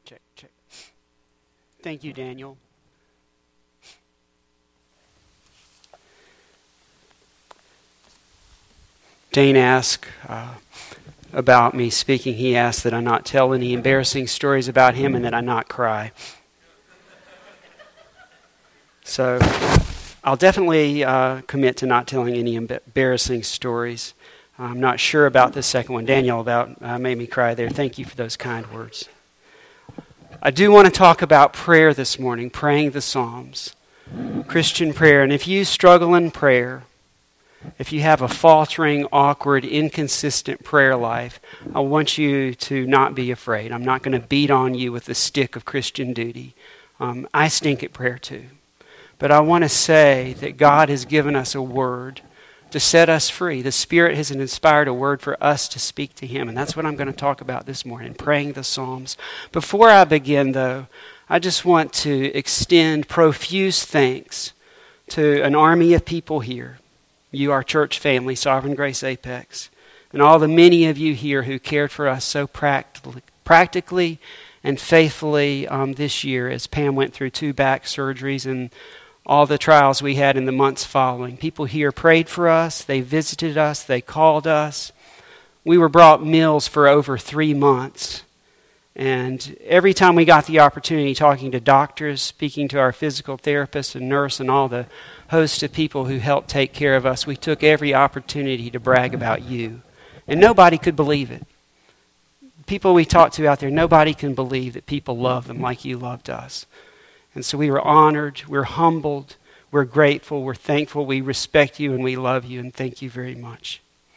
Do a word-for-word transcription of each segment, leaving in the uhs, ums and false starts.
check, check. Thank you, Daniel. Dane asked uh, about me speaking. He asked that I not tell any embarrassing stories about him and that I not cry. So I'll definitely uh, commit to not telling any embarrassing stories. I'm not sure about the second one. Daniel about uh, made me cry there. Thank you for those kind words. I do want to talk about prayer this morning, praying the Psalms, Christian prayer. And if you struggle in prayer, if you have a faltering, awkward, inconsistent prayer life, I want you to not be afraid. I'm not going to beat on you with the stick of Christian duty. Um, I stink at prayer too. But I want to say that God has given us a word to set us free. The Spirit has inspired a word for us to speak to Him. And that's what I'm going to talk about this morning, praying the Psalms. Before I begin, though, I just want to extend profuse thanks to an army of people here. You, our church family, Sovereign Grace Apex, and all the many of you here who cared for us so practically, practically and faithfully um, this year as Pam went through two back surgeries and all the trials we had in the months following. People here prayed for us. They visited us. They called us. We were brought meals for over three months. And every time we got the opportunity, talking to doctors, speaking to our physical therapist and nurse and all the host of people who helped take care of us, we took every opportunity to brag about you. And nobody could believe it. People we talked to out there, nobody can believe that people love them like you loved us. And so we were honored, we're humbled, we're grateful, we're thankful, we respect you and we love you, and thank you very much.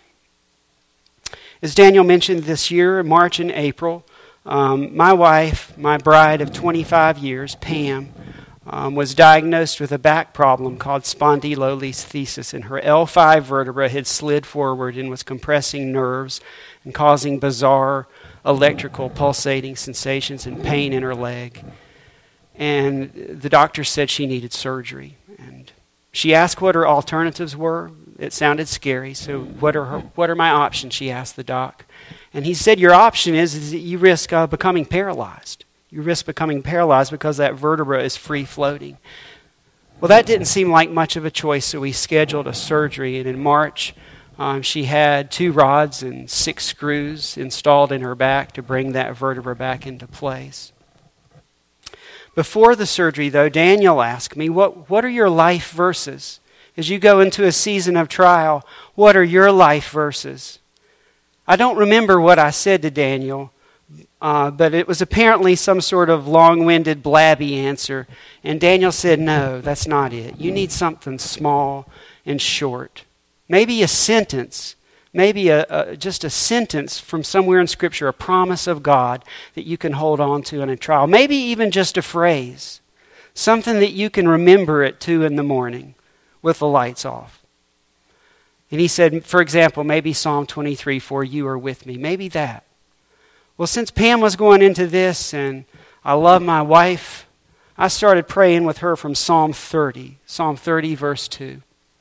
As Daniel mentioned, this year, March and April, um, my wife, my bride of twenty-five years, Pam, um, was diagnosed with a back problem called spondylolisthesis, and her L five vertebra had slid forward and was compressing nerves and causing bizarre electrical pulsating sensations and pain in her leg. And the doctor said she needed surgery. And she asked what her alternatives were. It sounded scary. So what are her, what are my options, she asked the doc. And he said, your option is, is that you risk uh, becoming paralyzed. You risk becoming paralyzed because that vertebra is free floating. Well, that didn't seem like much of a choice, so we scheduled a surgery. And in March, um, she had two rods and six screws installed in her back to bring that vertebra back into place. Before the surgery, though, Daniel asked me, what, what are your life verses? As you go into a season of trial, what are your life verses? I don't remember what I said to Daniel, uh, but it was apparently some sort of long-winded, blabby answer. And Daniel said, no, that's not it. You need something small and short. Maybe a sentence. Maybe a, a, just a sentence from somewhere in Scripture, a promise of God that you can hold on to in a trial. Maybe even just a phrase, something that you can remember at two in the morning with the lights off. And he said, for example, maybe Psalm twenty-three, for you are with me. Maybe that. Well, since Pam was going into this and I love my wife, I started praying with her from Psalm thirty, Psalm thirty, verse two.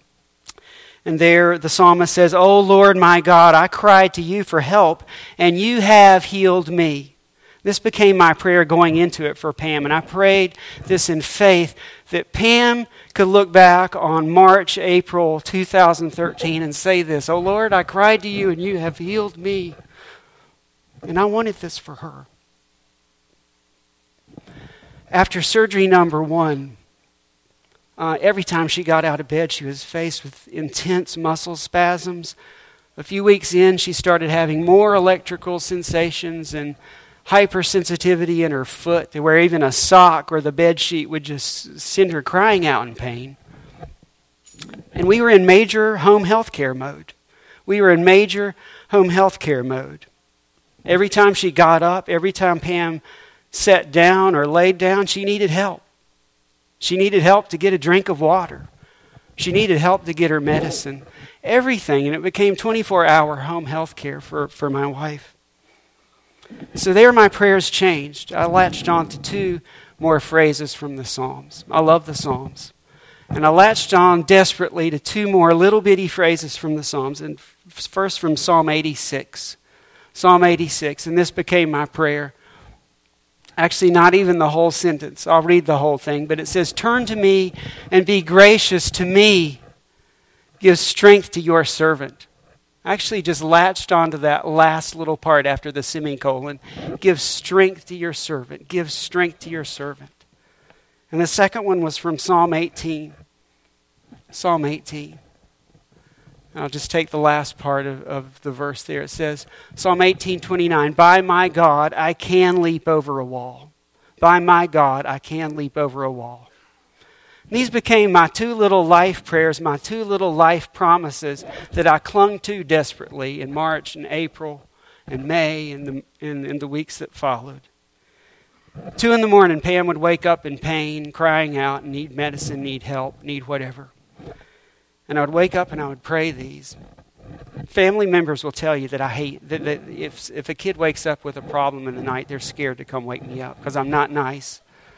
And there the psalmist says, O Lord my God, I cried to you for help, and you have healed me. This became my prayer going into it for Pam. And I prayed this in faith that Pam could look back on March, April two thousand thirteen and say this, O Lord, I cried to you and you have healed me. And I wanted this for her. After surgery number one, Uh, every time she got out of bed, she was faced with intense muscle spasms. A few weeks in, she started having more electrical sensations and hypersensitivity in her foot, to where even a sock or the bed sheet would just send her crying out in pain. And we were in major home health care mode. We were in major home health care mode. Every time she got up, every time Pam sat down or laid down, she needed help. She needed help to get a drink of water. She needed help to get her medicine. Everything. And it became twenty-four hour home health care for, for my wife. So there my prayers changed. I latched on to two more phrases from the Psalms. I love the Psalms. And I latched on desperately to two more little bitty phrases from the Psalms. And first from Psalm eighty-six. Psalm eighty-six. And this became my prayer. Actually, not even the whole sentence. I'll read the whole thing. But it says, turn to me and be gracious to me. Give strength to your servant. I actually just latched onto that last little part after the semicolon. Give strength to your servant. Give strength to your servant. And the second one was from Psalm eighteen. Psalm eighteen. I'll just take the last part of, of the verse there. It says, Psalm eighteen twenty-nine, by my God, I can leap over a wall. By my God, I can leap over a wall. And these became my two little life prayers, my two little life promises that I clung to desperately in March and April and May and the, and, and the weeks that followed. Two in the morning, Pam would wake up in pain, crying out, need medicine, need help, need whatever. And I would wake up and I would pray these. Family members will tell you that I hate, that, that if, if a kid wakes up with a problem in the night, they're scared to come wake me up because I'm not nice.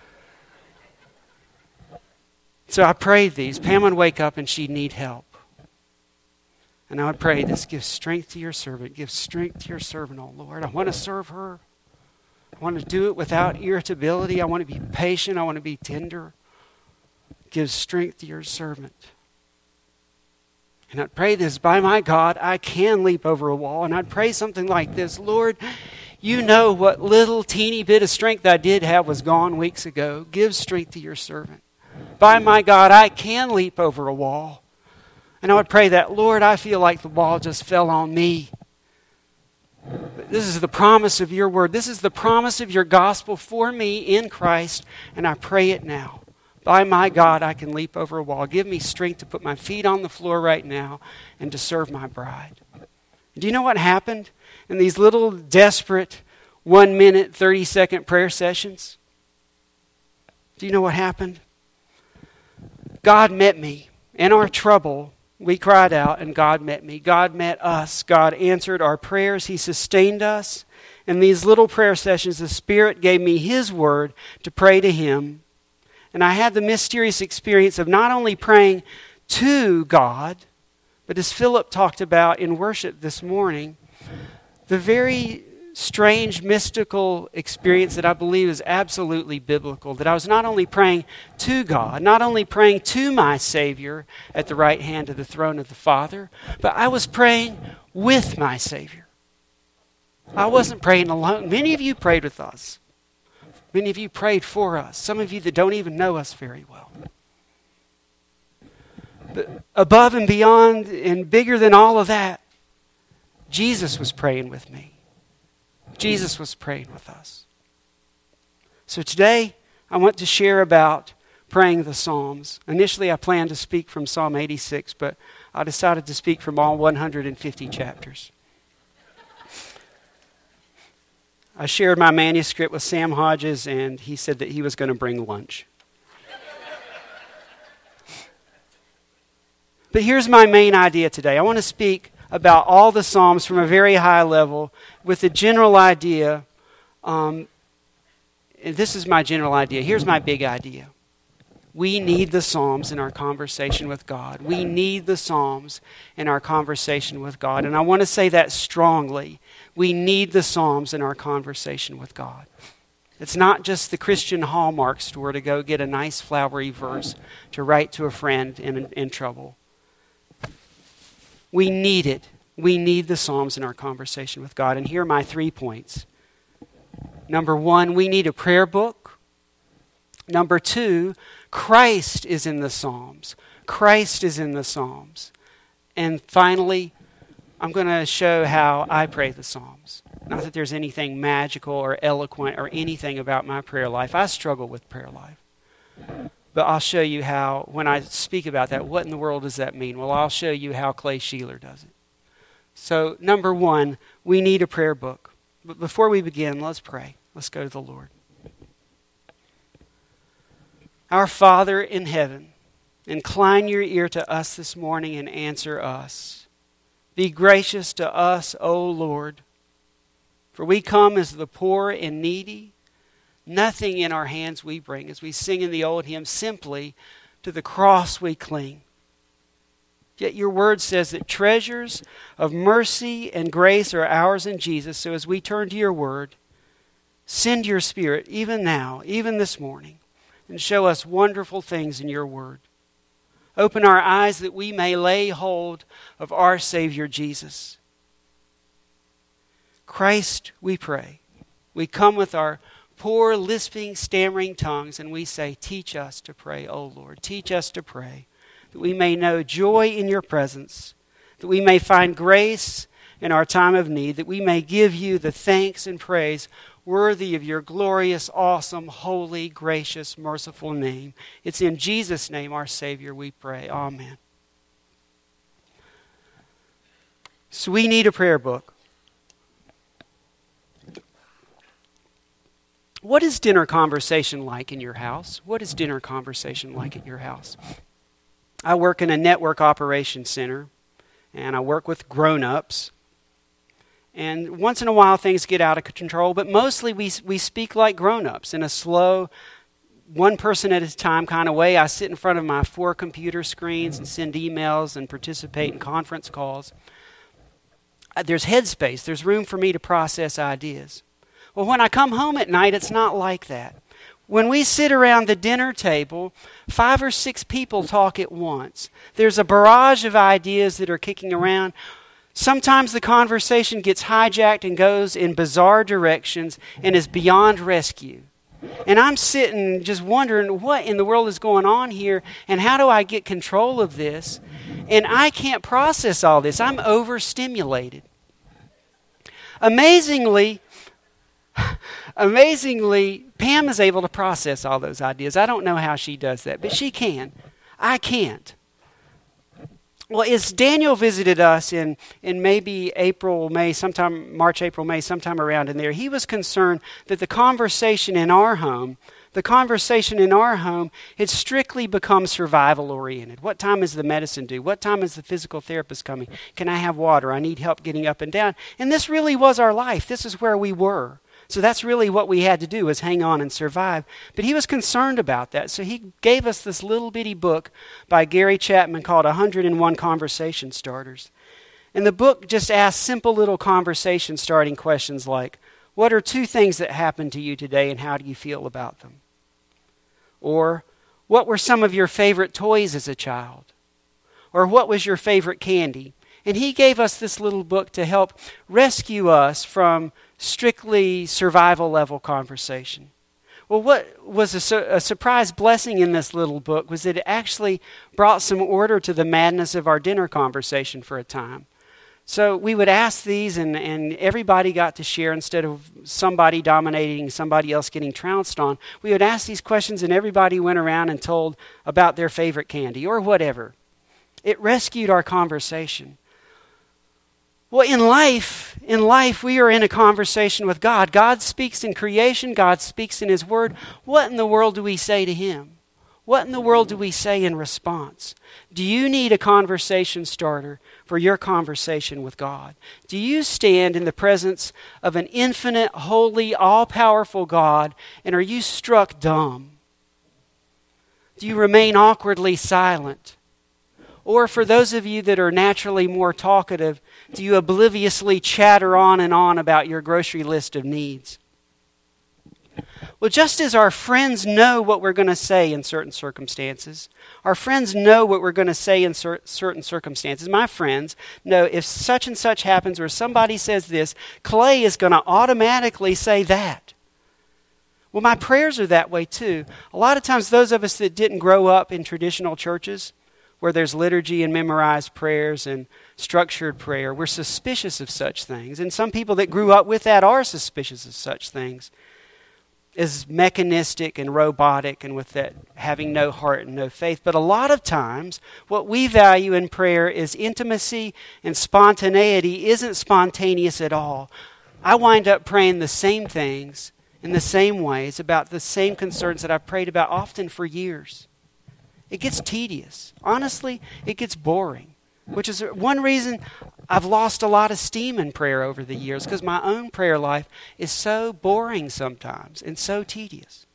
So I prayed these. Pam would wake up and she'd need help. And I would pray this, give strength to your servant. Give strength to your servant, oh Lord. I want to serve her. I want to do it without irritability. I want to be patient. I want to be tender. Give strength to your servant. And I'd pray this, by my God, I can leap over a wall. And I'd pray something like this, Lord, you know what little teeny bit of strength I did have was gone weeks ago. Give strength to your servant. By my God, I can leap over a wall. And I would pray that, Lord, I feel like the wall just fell on me. But this is the promise of your word. This is the promise of your gospel for me in Christ. And I pray it now. By my God, I can leap over a wall. Give me strength to put my feet on the floor right now and to serve my bride. Do you know what happened in these little desperate one minute, thirty second prayer sessions? Do you know what happened? God met me. In our trouble, we cried out and God met me. God met us. God answered our prayers. He sustained us. In these little prayer sessions, the Spirit gave me His word to pray to Him. And I had the mysterious experience of not only praying to God, but as Philip talked about in worship this morning, the very strange, mystical experience that I believe is absolutely biblical, that I was not only praying to God, not only praying to my Savior at the right hand of the throne of the Father, but I was praying with my Savior. I wasn't praying alone. Many of you prayed with us. Many of you prayed for us. Some of you that don't even know us very well. But above and beyond and bigger than all of that, Jesus was praying with me. Jesus was praying with us. So today, I want to share about praying the Psalms. Initially, I planned to speak from Psalm eighty-six, but I decided to speak from all one hundred fifty chapters. I shared my manuscript with Sam Hodges, and he said that he was going to bring lunch. But here's my main idea today. I want to speak about all the Psalms from a very high level with the general idea. Um, and this is my general idea. Here's my big idea. We need the Psalms in our conversation with God. We need the Psalms in our conversation with God. And I want to say that strongly. We need the Psalms in our conversation with God. It's not just the Christian Hallmark store to go get a nice flowery verse to write to a friend in, in trouble. We need it. We need the Psalms in our conversation with God. And here are my three points. Number one, we need a prayer book. Number two, Christ is in the Psalms. Christ is in the Psalms. And finally, I'm going to show how I pray the Psalms. Not that there's anything magical or eloquent or anything about my prayer life. I struggle with prayer life. But I'll show you how, when I speak about that, what in the world does that mean? Well, I'll show you how Clay Sheeler does it. So, number one, we need a prayer book. But before we begin, let's pray. Let's go to the Lord. Our Father in heaven, incline your ear to us this morning and answer us. Be gracious to us, O Lord, for we come as the poor and needy. Nothing in our hands we bring, as we sing in the old hymn, simply to the cross we cling. Yet your word says that treasures of mercy and grace are ours in Jesus. So as we turn to your word, Send your Spirit even now, even this morning, and show us wonderful things in your word. Open our eyes that we may lay hold of our Savior Jesus. Christ, we pray. We come with our poor, lisping, stammering tongues, and we say, teach us to pray, O Lord. Teach us to pray, that we may know joy in your presence, that we may find grace in our time of need, that we may give you the thanks and praise worthy of your glorious, awesome, holy, gracious, merciful name. It's in Jesus' name, our Savior, we pray. Amen. So we need a prayer book. What is dinner conversation like in your house? What is dinner conversation like at your house? I work in a network operations center, and I work with grown-ups. And once in a while things get out of control, but mostly we we speak like grown-ups in a slow, one person at a time kind of way. I sit in front of my four computer screens and send emails and participate in conference calls. There's headspace. There's room for me to process ideas. Well, when I come home at night, it's not like that. When we sit around the dinner table, five or six people talk at once. There's a barrage of ideas that are kicking around. Sometimes the conversation gets hijacked and goes in bizarre directions and is beyond rescue. And I'm sitting just wondering what in the world is going on here and how do I get control of this? And I can't process all this. I'm overstimulated. Amazingly, amazingly, Pam is able to process all those ideas. I don't know how she does that, but she can. I can't. Well, as Daniel visited us in, in maybe April, May, sometime, March, April, May, sometime around in there, he was concerned that the conversation in our home, the conversation in our home had strictly become survival-oriented. What time is the medicine due? What time is the physical therapist coming? Can I have water? I need help getting up and down. And this really was our life. This is where we were. So that's really what we had to do, was hang on and survive. But he was concerned about that. So he gave us this little bitty book by Gary Chapman called one hundred and one Conversation Starters. And the book just asks simple little conversation starting questions like, what are two things that happened to you today and how do you feel about them? Or, what were some of your favorite toys as a child? Or what was your favorite candy? And he gave us this little book to help rescue us from strictly survival level conversation. Well, what was a, su- a surprise blessing in this little book was that it actually brought some order to the madness of our dinner conversation for a time. So we would ask these and, and everybody got to share instead of somebody dominating, somebody else getting trounced on. We would ask these questions and everybody went around and told about their favorite candy or whatever. It rescued our conversation. Well, in life, in life, we are in a conversation with God. God speaks in creation. God speaks in His Word. What in the world do we say to Him? What in the world do we say in response? Do you need a conversation starter for your conversation with God? Do you stand in the presence of an infinite, holy, all-powerful God, and are you struck dumb? Do you remain awkwardly silent? Or for those of you that are naturally more talkative, do you obliviously chatter on and on about your grocery list of needs? Well, just as our friends know what we're going to say in certain circumstances, our friends know what we're going to say in cer- certain circumstances. My friends know if such and such happens or somebody says this, Clay is going to automatically say that. Well, my prayers are that way too. A lot of times those of us that didn't grow up in traditional churches, where there's liturgy and memorized prayers and structured prayer, we're suspicious of such things. And some people that grew up with that are suspicious of such things as mechanistic and robotic and with that having no heart and no faith. But a lot of times, what we value in prayer is intimacy, and spontaneity isn't spontaneous at all. I wind up praying the same things in the same ways about the same concerns that I've prayed about often for years. It gets tedious. Honestly, it gets boring, which is one reason I've lost a lot of steam in prayer over the years, because my own prayer life is so boring sometimes and so tedious.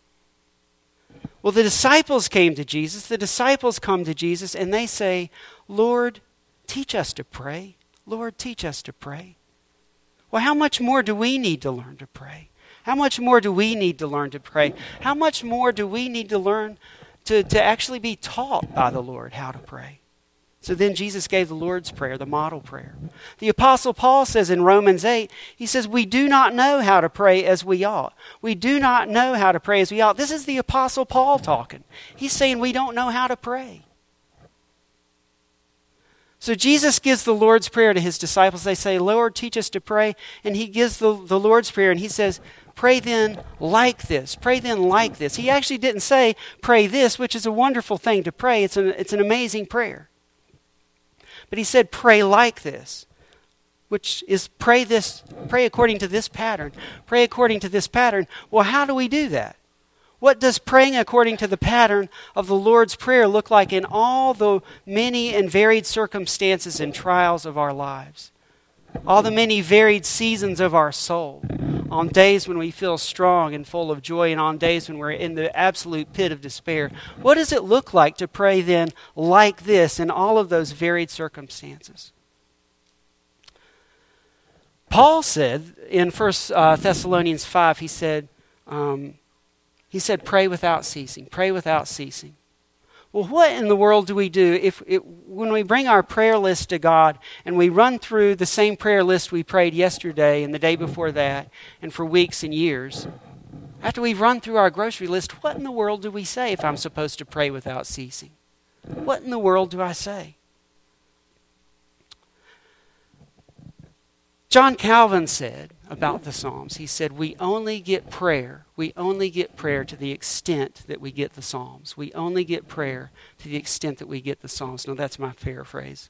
Well, the disciples came to Jesus. The disciples come to Jesus and they say, Lord, teach us to pray. Lord, teach us to pray. Well, how much more do we need to learn to pray? How much more do we need to learn to pray? How much more do we need to learn to, to actually be taught by the Lord how to pray? So then Jesus gave the Lord's Prayer, the model prayer. The Apostle Paul says in Romans eight, he says, we do not know how to pray as we ought. We do not know how to pray as we ought. This is the Apostle Paul talking. He's saying we don't know how to pray. So Jesus gives the Lord's Prayer to his disciples. They say, Lord, teach us to pray. And he gives the, the Lord's Prayer and he says, pray then like this. Pray then like this. He actually didn't say pray this, which is a wonderful thing to pray. It's an, it's an amazing prayer. But he said, pray like this, which is pray this, pray according to this pattern. Pray according to this pattern. Well, how do we do that? What does praying according to the pattern of the Lord's Prayer look like in all the many and varied circumstances and trials of our lives? All the many varied seasons of our soul. On days when we feel strong and full of joy, and on days when we're in the absolute pit of despair. What does it look like to pray then like this in all of those varied circumstances? Paul said in First Thessalonians five, he said, um, he said, pray without ceasing. Pray without ceasing. Well, what in the world do we do if it, when we bring our prayer list to God and we run through the same prayer list we prayed yesterday and the day before that and for weeks and years? After we've run through our grocery list, what in the world do we say if I'm supposed to pray without ceasing? What in the world do I say? John Calvin said about the Psalms, he said, we only get prayer, we only get prayer to the extent that we get the Psalms. We only get prayer to the extent that we get the Psalms. Now that's my paraphrase.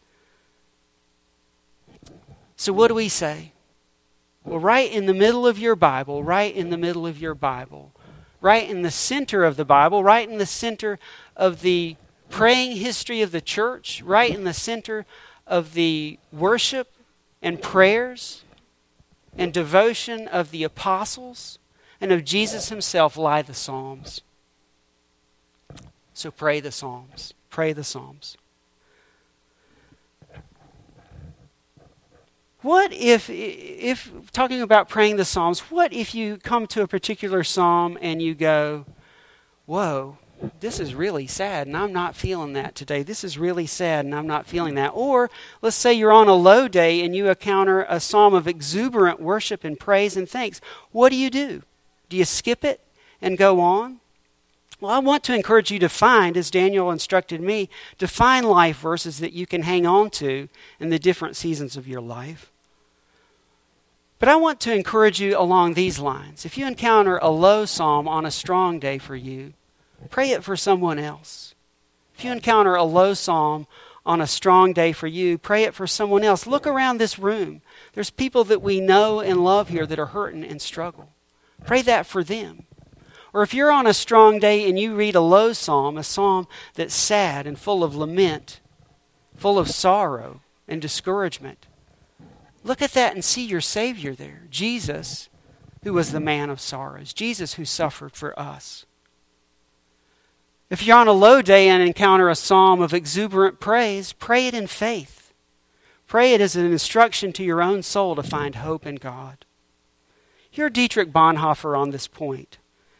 So what do we say? Well, right in the middle of your Bible, right in the middle of your Bible, right in the center of the Bible, right in the center of the praying history of the church, right in the center of the worship and prayers and devotion of the apostles and of Jesus himself lie the Psalms. So pray the Psalms. Pray the Psalms. What if, if talking about praying the Psalms, what if you come to a particular psalm and you go, whoa, this is really sad and I'm not feeling that today. This is really sad and I'm not feeling that. Or let's say you're on a low day and you encounter a psalm of exuberant worship and praise and thanks. What do you do? Do you skip it and go on? Well, I want to encourage you to find, as Daniel instructed me, to find life verses that you can hang on to in the different seasons of your life. But I want to encourage you along these lines. If you encounter a low psalm on a strong day for you, pray it for someone else. If you encounter a low psalm on a strong day for you, pray it for someone else. Look around this room. There's people that we know and love here that are hurting and struggle. Pray that for them. Or if you're on a strong day and you read a low psalm, a psalm that's sad and full of lament, full of sorrow and discouragement, look at that and see your Savior there. Jesus, who was the man of sorrows. Jesus who suffered for us. If you're on a low day and encounter a psalm of exuberant praise, pray it in faith. Pray it as an instruction to your own soul to find hope in God. Hear Dietrich Bonhoeffer on this point.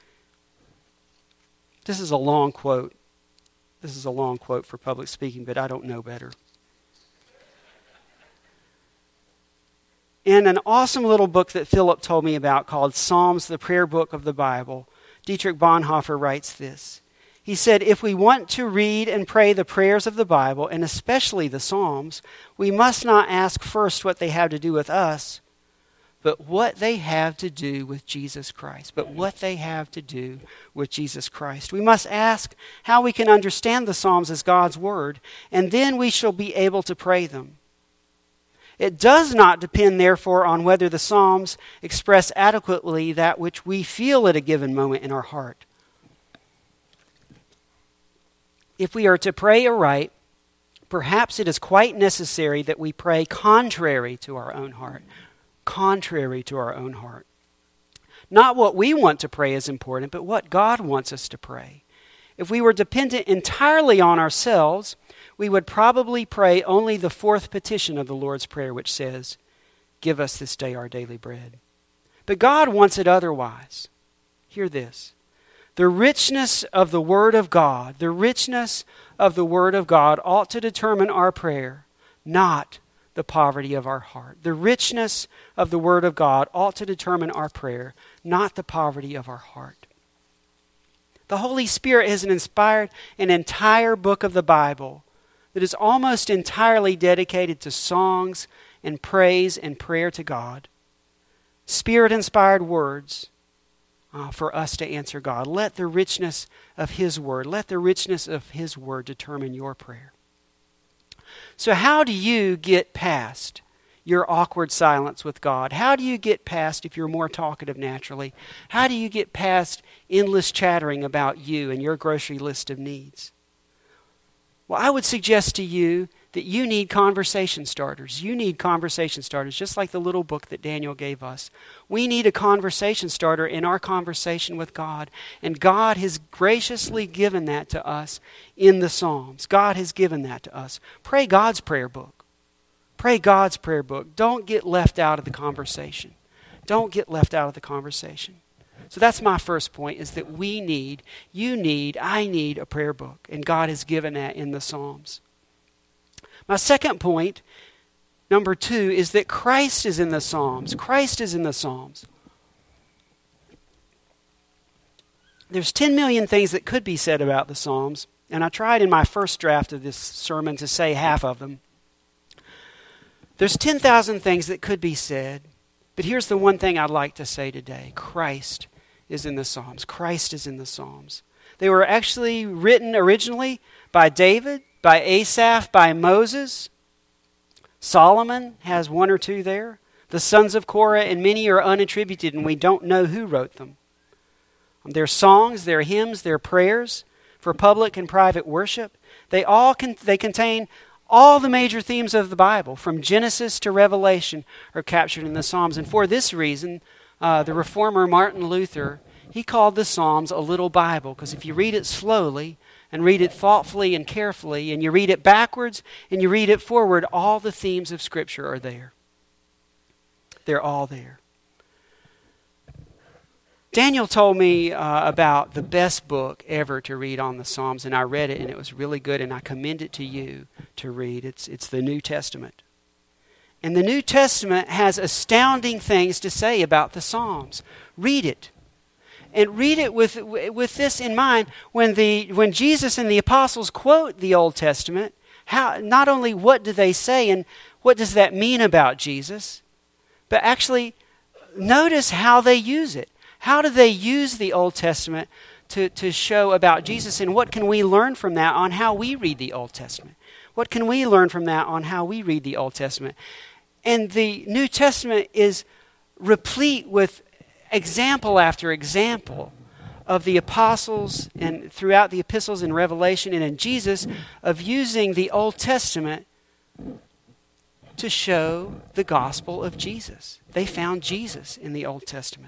This is a long quote. This is a long quote for public speaking, but I don't know better. In an awesome little book that Philip told me about called Psalms, the Prayer Book of the Bible, Dietrich Bonhoeffer writes this. He said, if we want to read and pray the prayers of the Bible, and especially the Psalms, we must not ask first what they have to do with us, but what they have to do with Jesus Christ. But what they have to do with Jesus Christ. We must ask how we can understand the Psalms as God's Word, and then we shall be able to pray them. It does not depend, therefore, on whether the Psalms express adequately that which we feel at a given moment in our heart. If we are to pray aright, perhaps it is quite necessary that we pray contrary to our own heart. Contrary to our own heart. Not what we want to pray is important, but what God wants us to pray. If we were dependent entirely on ourselves, we would probably pray only the fourth petition of the Lord's Prayer, which says, give us this day our daily bread. But God wants it otherwise. Hear this. The richness of the Word of God, the richness of the Word of God ought to determine our prayer, not the poverty of our heart. The richness of the Word of God ought to determine our prayer, not the poverty of our heart. The Holy Spirit has inspired an entire book of the Bible that is almost entirely dedicated to songs and praise and prayer to God. Spirit-inspired words uh, for us to answer God. Let the richness of His Word, let the richness of His Word determine your prayer. So how do you get past your awkward silence with God? How do you get past, if you're more talkative naturally, how do you get past endless chattering about you and your grocery list of needs? Well, I would suggest to you that you need conversation starters. You need conversation starters, just like the little book that Daniel gave us. We need a conversation starter in our conversation with God. And God has graciously given that to us in the Psalms. God has given that to us. Pray God's prayer book. Pray God's prayer book. Don't get left out of the conversation. Don't get left out of the conversation. So that's my first point, is that we need, you need, I need a prayer book. And God has given that in the Psalms. My second point, number two, is that Christ is in the Psalms. Christ is in the Psalms. There's ten million things that could be said about the Psalms, and I tried in my first draft of this sermon to say half of them. There's ten thousand things that could be said, but here's the one thing I'd like to say today. Christ is in the Psalms. Christ is in the Psalms. They were actually written originally by David, by Asaph, by Moses. Solomon has one or two there. The sons of Korah, and many are unattributed, and we don't know who wrote them. They're songs, they're hymns, they're prayers for public and private worship. They all con- they contain all the major themes of the Bible, from Genesis to Revelation, are captured in the Psalms. And for this reason, uh, the reformer Martin Luther, he called the Psalms a little Bible, because if you read it slowly and read it thoughtfully and carefully, and you read it backwards and you read it forward, all the themes of Scripture are there. They're all there. Daniel told me uh, about the best book ever to read on the Psalms, and I read it, and it was really good, and I commend it to you to read. It's, it's the New Testament. And the New Testament has astounding things to say about the Psalms. Read it. And read it with, with this in mind. When, the, when Jesus and the apostles quote the Old Testament, how, not only what do they say and what does that mean about Jesus, but actually notice how they use it. How do they use the Old Testament to, to show about Jesus, and what can we learn from that on how we read the Old Testament? What can we learn from that on how we read the Old Testament? And the New Testament is replete with example after example of the apostles and throughout the epistles in Revelation and in Jesus of using the Old Testament to show the gospel of Jesus. They found Jesus in the Old Testament.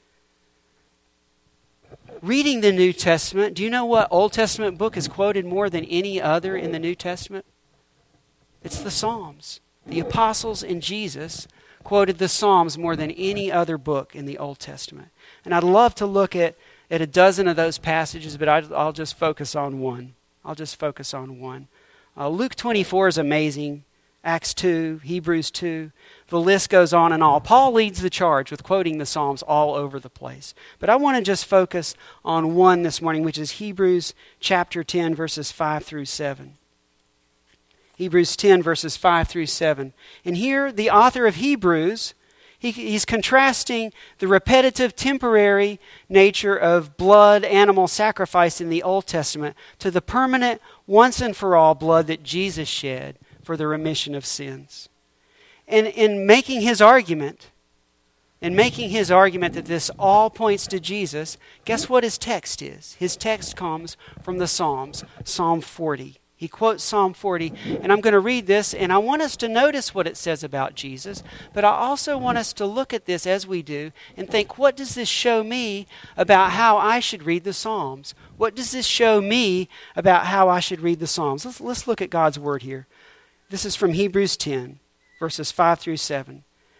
Reading the New Testament, do you know what Old Testament book is quoted more than any other in the New Testament? It's the Psalms. The apostles and Jesus quoted the Psalms more than any other book in the Old Testament. And I'd love to look at, at a dozen of those passages, but I, I'll just focus on one. I'll just focus on one. Uh, Luke twenty-four is amazing. Acts two, Hebrews two. The list goes on and on. Paul leads the charge with quoting the Psalms all over the place. But I want to just focus on one this morning, which is Hebrews chapter ten, verses five through seven. Hebrews ten, verses five through seven. And here, the author of Hebrews, he, he's contrasting the repetitive, temporary nature of blood, animal sacrifice in the Old Testament to the permanent, once and for all blood that Jesus shed for the remission of sins. And in making his argument, in making his argument that this all points to Jesus, guess what his text is? His text comes from the Psalms, Psalm forty. He quotes Psalm forty, and I'm going to read this, and I want us to notice what it says about Jesus, but I also want us to look at this as we do and think, what does this show me about how I should read the Psalms? What does this show me about how I should read the Psalms? Let's, let's look at God's Word here. This is from Hebrews ten, verses five through seven.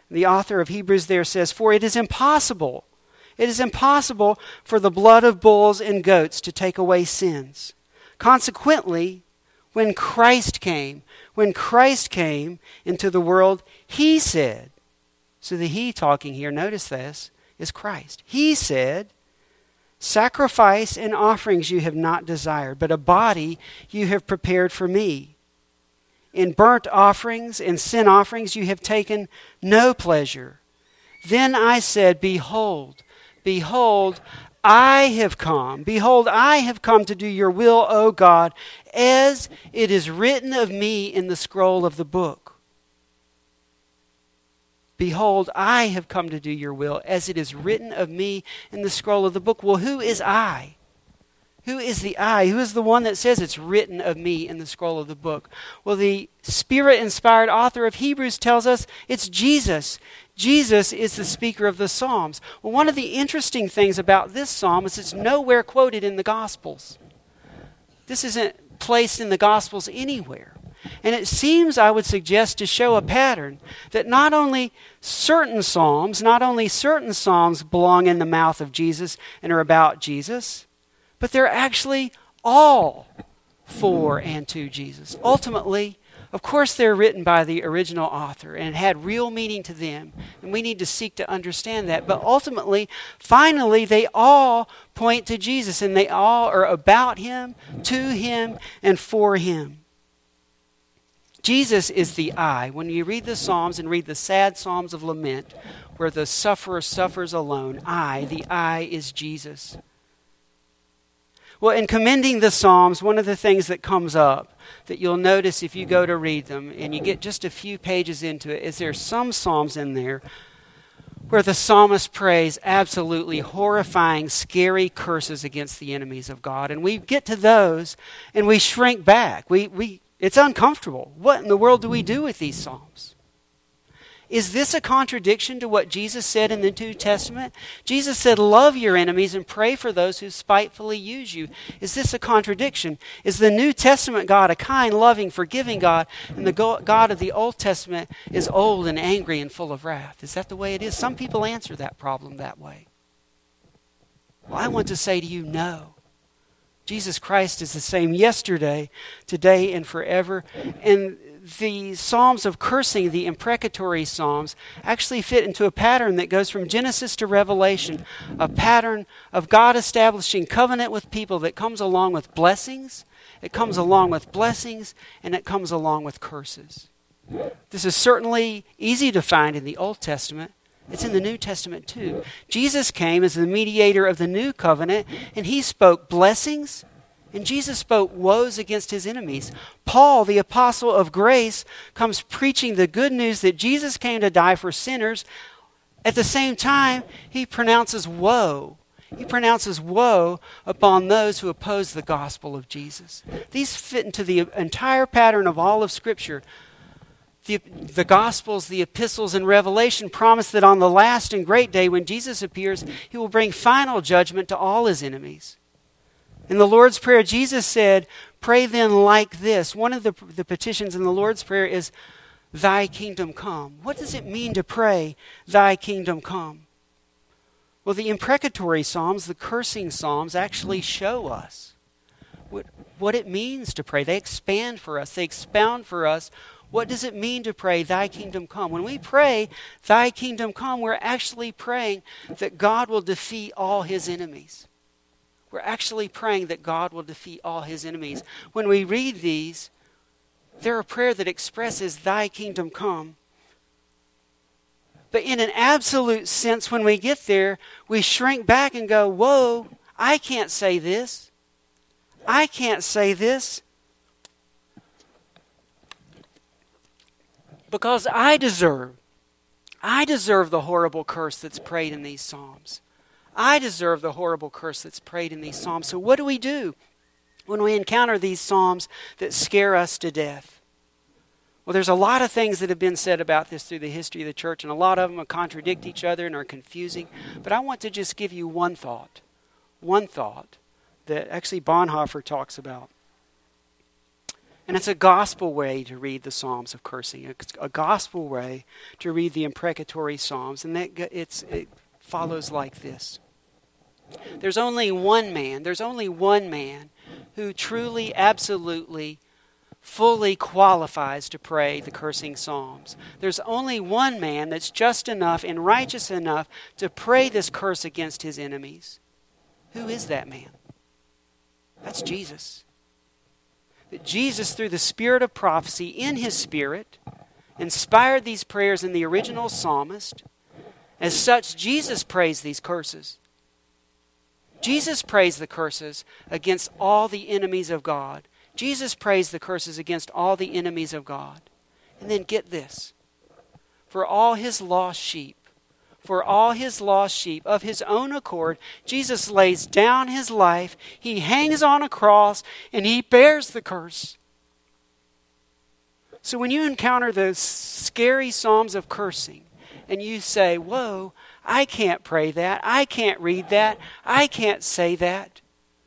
The author of Hebrews there says, "For it is impossible, it is impossible for the blood of bulls and goats to take away sins. Consequently, when Christ came, when Christ came into the world, he said," so the he talking here, notice this, is Christ. He said, "Sacrifice and offerings you have not desired, but a body you have prepared for me. In burnt offerings and sin offerings you have taken no pleasure. Then I said, Behold, behold, I have come. Behold, I have come to do your will, O God, as it is written of me in the scroll of the book. Behold, I have come to do your will, as it is written of me in the scroll of the book." Well, who is I? Who is the I? Who is the one that says it's written of me in the scroll of the book? Well, the Spirit-inspired author of Hebrews tells us it's Jesus. Jesus is the speaker of the Psalms. Well, one of the interesting things about this psalm is it's nowhere quoted in the Gospels. This isn't placed in the Gospels anywhere. And it seems, I would suggest, to show a pattern that not only certain psalms, not only certain psalms belong in the mouth of Jesus and are about Jesus, but they're actually all for and to Jesus. Ultimately, of course, they're written by the original author and had real meaning to them, and we need to seek to understand that. But ultimately, finally, they all point to Jesus, and they all are about him, to him, and for him. Jesus is the I. When you read the Psalms and read the sad Psalms of lament, where the sufferer suffers alone, I, the I is Jesus. Well, in commending the Psalms, one of the things that comes up that you'll notice if you go to read them and you get just a few pages into it is there's some Psalms in there where the psalmist prays absolutely horrifying, scary curses against the enemies of God. And we get to those and we shrink back. We, we, it's uncomfortable. What in the world do we do with these Psalms? Is this a contradiction to what Jesus said in the New Testament? Jesus said, love your enemies and pray for those who spitefully use you. Is this a contradiction? Is the New Testament God a kind, loving, forgiving God, and the God of the Old Testament is old and angry and full of wrath? Is that the way it is? Some people answer that problem that way. Well, I want to say to you, no. Jesus Christ is the same yesterday, today, and forever. And the Psalms of cursing, the imprecatory Psalms, actually fit into a pattern that goes from Genesis to Revelation, a pattern of God establishing covenant with people that comes along with blessings, it comes along with blessings, and it comes along with curses. This is certainly easy to find in the Old Testament. It's in the New Testament too. Jesus came as the mediator of the new covenant, and he spoke blessings, and Jesus spoke woes against his enemies. Paul, the apostle of grace, comes preaching the good news that Jesus came to die for sinners. At the same time, he pronounces woe. He pronounces woe upon those who oppose the gospel of Jesus. These fit into the entire pattern of all of Scripture. The, the Gospels, the epistles, and Revelation promise that on the last and great day when Jesus appears, he will bring final judgment to all his enemies. In the Lord's Prayer, Jesus said, pray then like this. One of the, the petitions in the Lord's Prayer is, thy kingdom come. What does it mean to pray, thy kingdom come? Well, the imprecatory Psalms, the cursing Psalms, actually show us what, what it means to pray. They expand for us. They expound for us. What does it mean to pray, thy kingdom come? When we pray, thy kingdom come, we're actually praying that God will defeat all his enemies. We're actually praying that God will defeat all his enemies. When we read these, they're a prayer that expresses thy kingdom come. But in an absolute sense, when we get there, we shrink back and go, whoa, I can't say this. I can't say this. Because I deserve, I deserve the horrible curse that's prayed in these Psalms. I deserve the horrible curse that's prayed in these Psalms. So what do we do when we encounter these Psalms that scare us to death? Well, there's a lot of things that have been said about this through the history of the church, and a lot of them contradict each other and are confusing. But I want to just give you one thought, one thought that actually Bonhoeffer talks about. And it's a gospel way to read the Psalms of cursing. It's a gospel way to read the imprecatory Psalms. And that it's, it follows like this. There's only one man, there's only one man who truly, absolutely, fully qualifies to pray the cursing Psalms. There's only one man that's just enough and righteous enough to pray this curse against his enemies. Who is that man? That's Jesus. That Jesus, through the spirit of prophecy, in his spirit, inspired these prayers in the original psalmist. As such, Jesus prays these curses. Jesus prays the curses against all the enemies of God. Jesus prays the curses against all the enemies of God. And then get this. For all his lost sheep, for all his lost sheep, of his own accord, Jesus lays down his life, he hangs on a cross, and he bears the curse. So when you encounter those scary psalms of cursing, and you say, whoa, I can't pray that, I can't read that, I can't say that.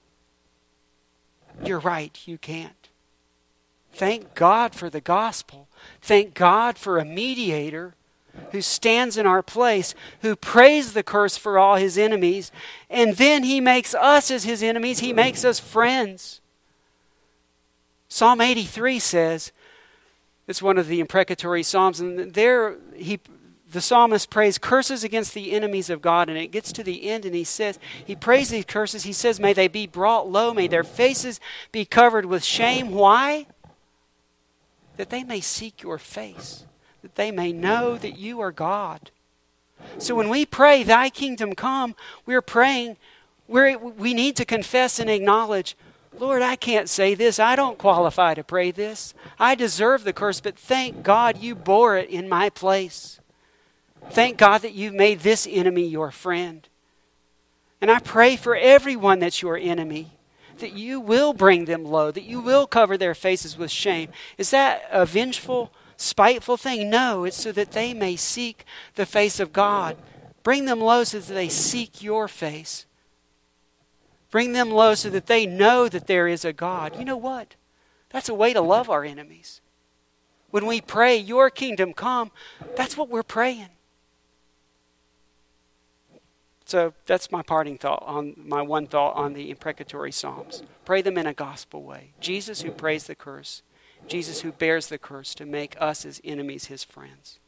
You're right, you can't. Thank God for the gospel. Thank God for a mediator who stands in our place, who prays the curse for all his enemies, and then he makes us as his enemies, he makes us friends. Psalm eighty-three says, it's one of the imprecatory psalms, and there he the psalmist prays curses against the enemies of God, and it gets to the end and he says, he prays these curses, he says, may they be brought low, may their faces be covered with shame. Why? That they may seek your face, that they may know that you are God. So when we pray, thy kingdom come, we're praying, we're, we need to confess and acknowledge, Lord, I can't say this. I don't qualify to pray this. I deserve the curse, but thank God you bore it in my place. Thank God that you've made this enemy your friend. And I pray for everyone that's your enemy, that you will bring them low, that you will cover their faces with shame. Is that a vengeful, spiteful thing? No, it's so that they may seek the face of God. Bring them low so that they seek your face. Bring them low so that they know that there is a God. You know what? That's a way to love our enemies. When we pray, your kingdom come, that's what we're praying. So that's my parting thought, on my one thought on the imprecatory Psalms. Pray them in a gospel way. Jesus who prays the curse. Jesus who bears the curse to make us as enemies his friends.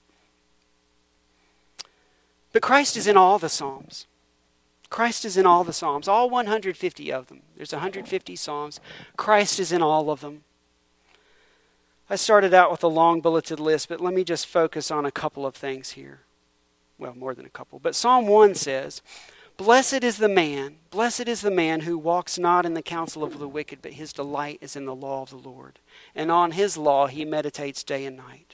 But Christ is in all the Psalms. Christ is in all the Psalms, all one hundred fifty of them. There's one hundred fifty Psalms. Christ is in all of them. I started out with a long bulleted list, but let me just focus on a couple of things here. Well, more than a couple. But Psalm one says, blessed is the man, blessed is the man who walks not in the counsel of the wicked, but his delight is in the law of the Lord. And on his law he meditates day and night.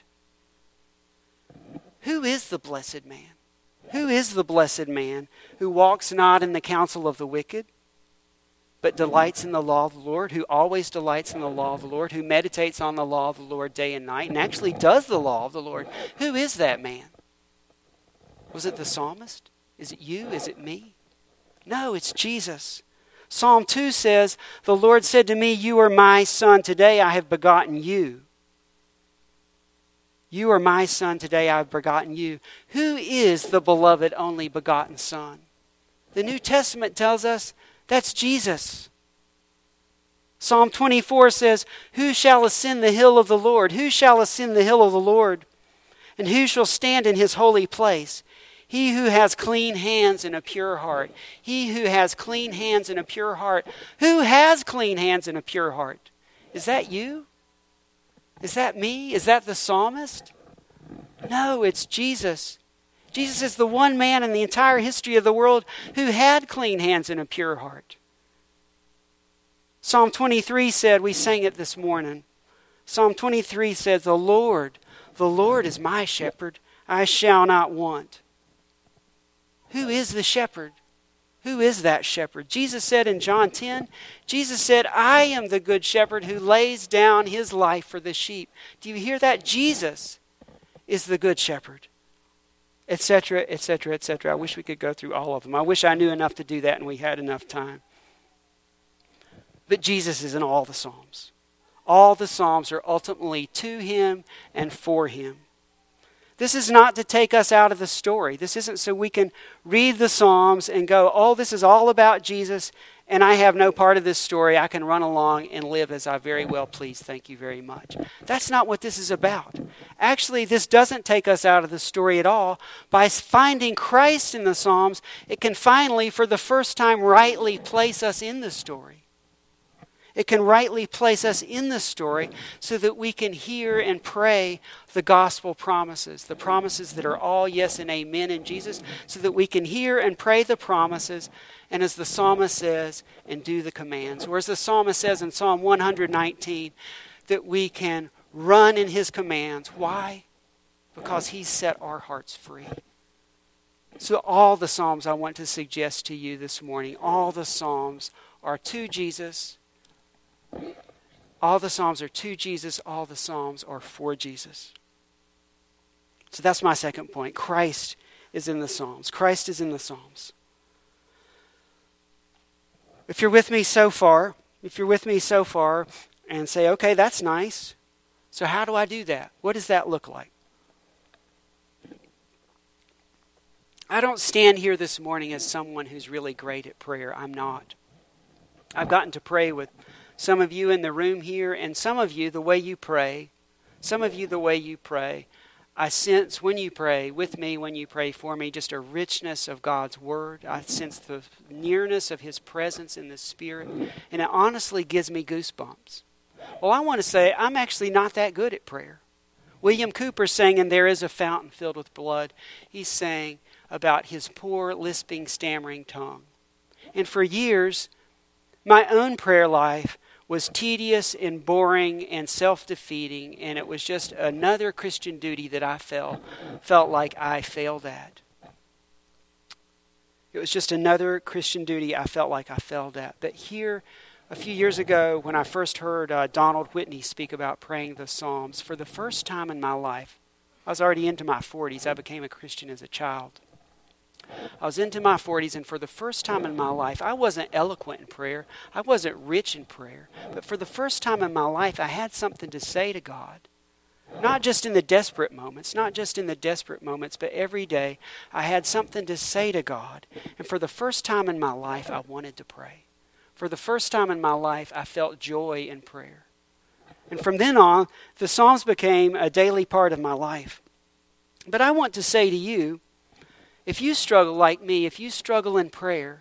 Who is the blessed man? Who is the blessed man who walks not in the counsel of the wicked, but delights in the law of the Lord, who always delights in the law of the Lord, who meditates on the law of the Lord day and night, and actually does the law of the Lord? Who is that man? Was it the psalmist? Is it you? Is it me? No, it's Jesus. Psalm two says, the Lord said to me, you are my son. Today I have begotten you. You are my son. Today I have begotten you. Who is the beloved only begotten son? The New Testament tells us that's Jesus. Psalm twenty-four says, who shall ascend the hill of the Lord? Who shall ascend the hill of the Lord? And who shall stand in his holy place? He who has clean hands and a pure heart. He who has clean hands and a pure heart. Who has clean hands and a pure heart? Is that you? Is that me? Is that the psalmist? No, it's Jesus. Jesus is the one man in the entire history of the world who had clean hands and a pure heart. Psalm twenty-three said, we sang it this morning. Psalm twenty-three says, the Lord, the Lord is my shepherd. I shall not want. Who is the shepherd? Who is that shepherd? Jesus said in John ten, Jesus said, I am the good shepherd who lays down his life for the sheep. Do you hear that? Jesus is the good shepherd. Etc., et cetera, et cetera. I wish we could go through all of them. I wish I knew enough to do that and we had enough time. But Jesus is in all the Psalms. All the Psalms are ultimately to Him and for Him. This is not to take us out of the story. This isn't so we can read the Psalms and go, oh, this is all about Jesus, and I have no part of this story. I can run along and live as I very well please. Thank you very much. That's not what this is about. Actually, this doesn't take us out of the story at all. By finding Christ in the Psalms, it can finally, for the first time, rightly place us in the story. It can rightly place us in the story so that we can hear and pray the gospel promises, the promises that are all yes and amen in Jesus, so that we can hear and pray the promises, and as the psalmist says, and do the commands. Or as the psalmist says in Psalm one nineteen, that we can run in His commands. Why? Because He set our hearts free. So all the Psalms I want to suggest to you this morning, all the Psalms are to Jesus. All the Psalms are to Jesus. All the Psalms are for Jesus. So that's my second point. Christ is in the Psalms. Christ is in the Psalms. If you're with me so far, if you're with me so far and say, okay, that's nice. So how do I do that? What does that look like? I don't stand here this morning as someone who's really great at prayer. I'm not. I've gotten to pray with some of you in the room here, and some of you, the way you pray, some of you, the way you pray, I sense when you pray with me, when you pray for me, just a richness of God's Word. I sense the nearness of His presence in the Spirit, and it honestly gives me goosebumps. Well, I want to say I'm actually not that good at prayer. William Cooper sang, "And there is a fountain filled with blood." He sang about his poor, lisping, stammering tongue. And for years, my own prayer life was tedious and boring and self-defeating, and it was just another Christian duty that I felt, felt like I failed at. It was just another Christian duty I felt like I failed at. But here, a few years ago, when I first heard uh, Donald Whitney speak about praying the Psalms, for the first time in my life, I was already into my forties. I became a Christian as a child. I was into my forties, and for the first time in my life, I wasn't eloquent in prayer. I wasn't rich in prayer. But for the first time in my life, I had something to say to God. Not just in the desperate moments, not just in the desperate moments, but every day I had something to say to God. And for the first time in my life, I wanted to pray. For the first time in my life, I felt joy in prayer. And from then on, the Psalms became a daily part of my life. But I want to say to you, if you struggle like me, if you struggle in prayer,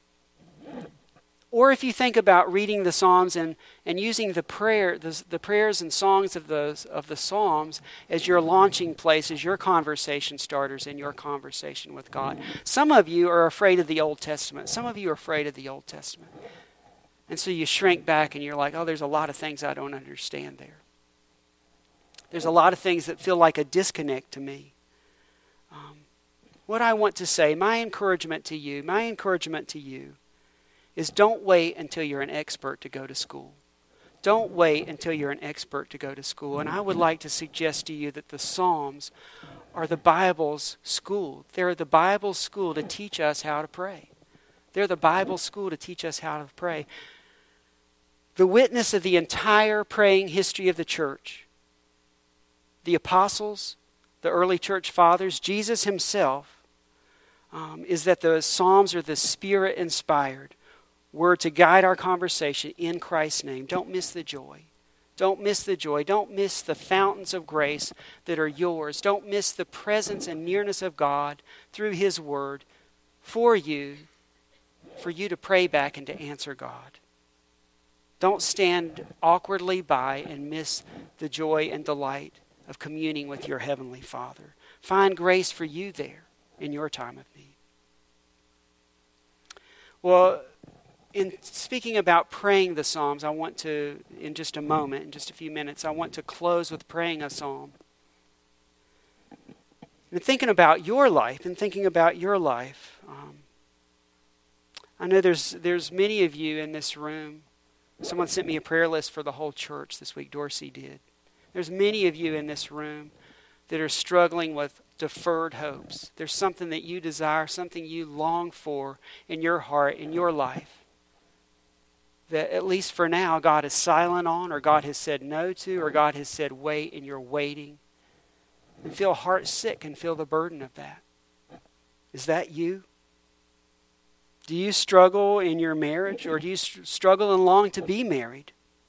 or if you think about reading the Psalms and, and using the prayer, the, the prayers and songs of the, of the Psalms as your launching place, as your conversation starters in your conversation with God. Some of you are afraid of the Old Testament. Some of you are afraid of the Old Testament. And so you shrink back and you're like, oh, there's a lot of things I don't understand there. There's a lot of things that feel like a disconnect to me. Um, What I want to say, my encouragement to you, my encouragement to you is don't wait until you're an expert to go to school. Don't wait until you're an expert to go to school. And I would like to suggest to you that the Psalms are the Bible's school. They're the Bible's school to teach us how to pray. They're the Bible's school to teach us how to pray. The witness of the entire praying history of the church, the apostles, the early church fathers, Jesus himself, um, is that the Psalms are the Spirit-inspired word to guide our conversation in Christ's name. Don't miss the joy. Don't miss the joy. Don't miss the fountains of grace that are yours. Don't miss the presence and nearness of God through His Word for you, for you to pray back and to answer God. Don't stand awkwardly by and miss the joy and delight of communing with your Heavenly Father. Find grace for you there in your time of need. Well, in speaking about praying the Psalms, I want to, in just a moment, in just a few minutes, I want to close with praying a psalm. And thinking about your life, and thinking about your life, um, I know there's there's many of you in this room. Someone sent me a prayer list for the whole church this week. Dorsey did. There's many of you in this room that are struggling with deferred hopes. There's something that you desire, something you long for in your heart, in your life. that at least for now God is silent on, or God has said no to, or God has said wait, and you're waiting, and feel heart sick and feel the burden of that. Is that you? Do you struggle in your marriage, or do you st- struggle and long to be married?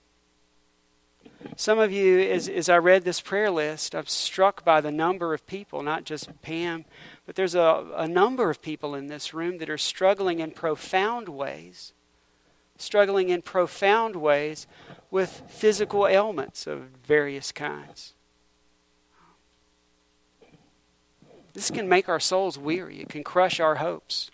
Some of you, as, as I read this prayer list, I'm struck by the number of people, not just Pam, but there's a, a number of people in this room that are struggling in profound ways, struggling in profound ways with physical ailments of various kinds. This can make our souls weary. It can crush our hopes.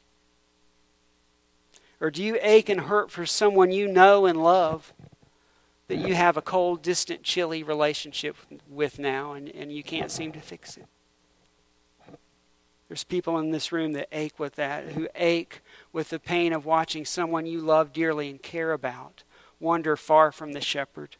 Or do you ache and hurt for someone you know and love that you have a cold, distant, chilly relationship with now, and, and you can't seem to fix it? There's people in this room that ache with that, who ache with the pain of watching someone you love dearly and care about wander far from the shepherd.